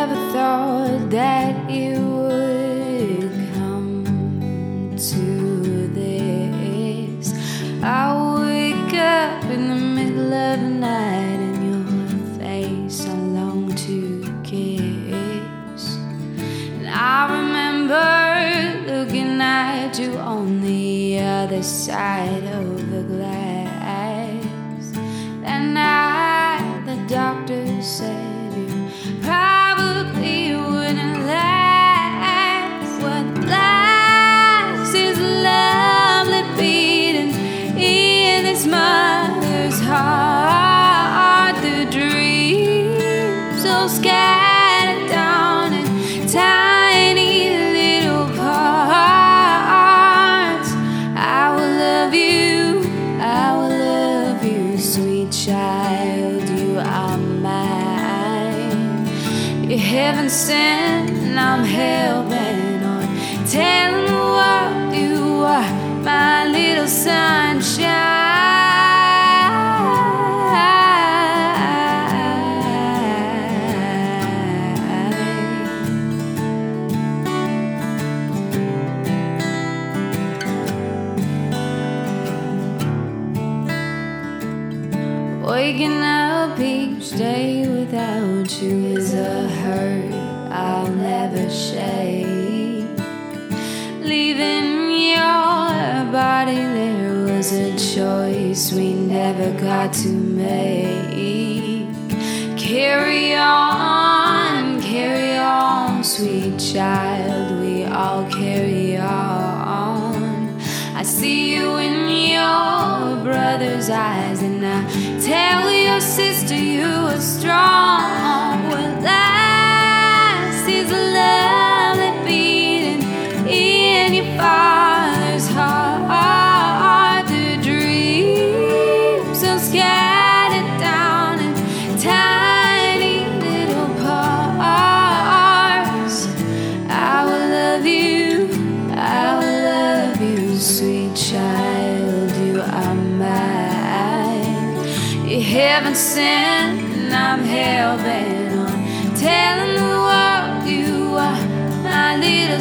never thought that it would come to this. I wake up in the middle of the night and your face I long to kiss. And I remember looking at you on the other side of the glass. That night the doctor said you probably wouldn't last. What lasts is lovely beating in his mother's heart. The dreams so scattered down in tiny little parts. I will love you, I will love you, sweet child, you are mine. You're heaven sent and I'm hell-bent on telling the world you are my little sunshine. Waking up each day without you is a hurt I'll never shake. Leaving your body there was a choice we never got to make. Carry on, sweet child, we all carry on. I see you in your brother's eyes, and I tell your sister you are strong. What lasts is a love that beating in your father's heart. The dreams so scattered down in tiny little parts. I will love you, I will love you, sweet child, you are mine. You're heaven sent and I'm hell-bent on telling the world you are my little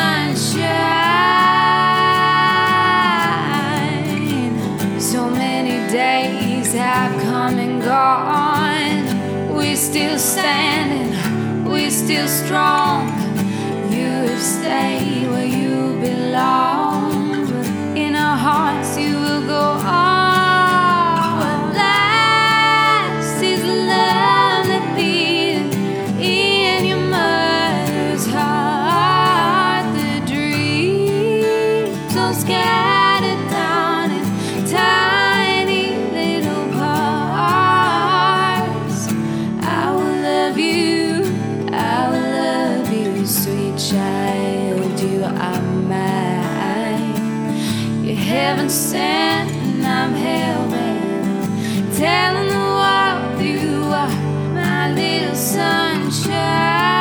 sunshine. So many days have come and gone. We're still standing, we're still strong. You have stayed where you belong, but in our hearts you will go on. What lasts is love that beats in your mother's heart. The dreams so scattered down in tiny little parts. I will love you, I will love you, sweet child, you are mine. You're heaven sent and I'm hell-bent on telling the world you are my little sunshine.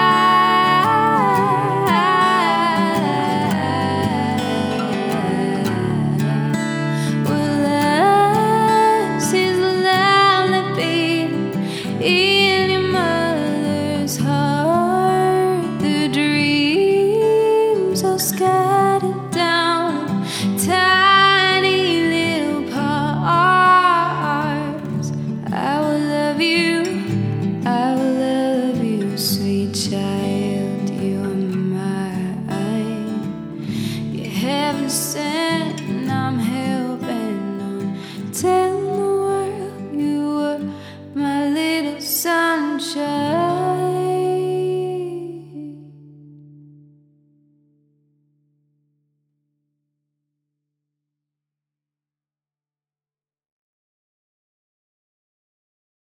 Well, love is the love that beats in your mother's heart. The dreams are scattered down tiny little parts. I will love you, I will love you, sweet child, you are mine. You're heaven sent.